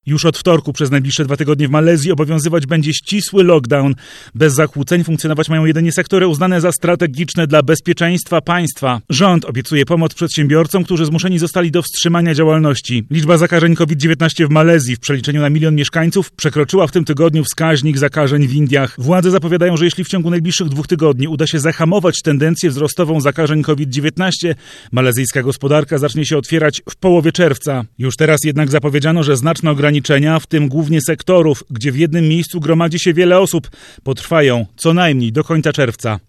Już od wtorku przez najbliższe 2 tygodnie w Malezji obowiązywać będzie ścisły lockdown. Bez zakłóceń funkcjonować mają jedynie sektory uznane za strategiczne dla bezpieczeństwa państwa. Rząd obiecuje pomoc przedsiębiorcom, którzy zmuszeni zostali do wstrzymania działalności. Liczba zakażeń COVID-19 w Malezji w przeliczeniu na 1 milion mieszkańców przekroczyła w tym tygodniu wskaźnik zakażeń w Indiach. Władze zapowiadają, że jeśli w ciągu najbliższych 2 tygodni uda się zahamować tendencję wzrostową zakażeń COVID-19, malezyjska gospodarka zacznie się otwierać w połowie czerwca. Już teraz jednak zapowiedziano, że znaczne ograniczenia, w tym głównie sektorów, gdzie w jednym miejscu gromadzi się wiele osób, potrwają co najmniej do końca czerwca.